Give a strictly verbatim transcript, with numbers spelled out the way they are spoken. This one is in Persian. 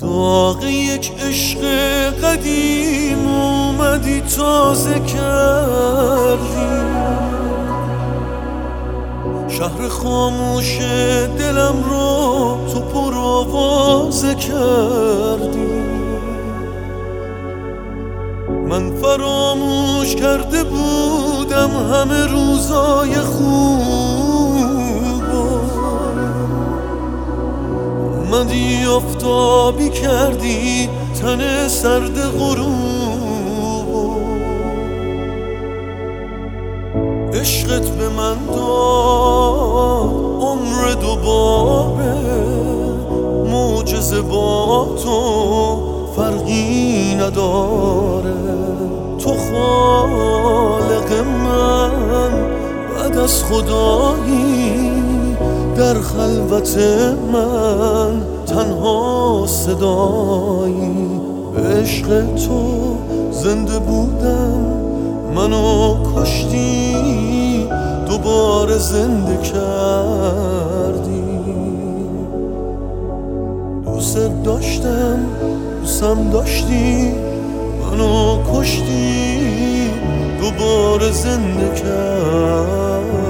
داغ یک عشق قدیم اومدی تازه کردی، شهر خاموش دلم رو تو پر آوازه کردی. من فراموش کرده بودم همه روزای خوب، اومدی آفتابی کردی تن سرد غروب. عشقت به من داد عمر دوباره، معجزه با تو فرقی نداره. تو خالق من بعد از خدایی، در خلوت من تنها صدایی. به عشق تو زنده بودم، منو کشتی دوباره زنده کردی. دوست داشتم دوستم داشتی، منو کشتی دوباره زنده کردی.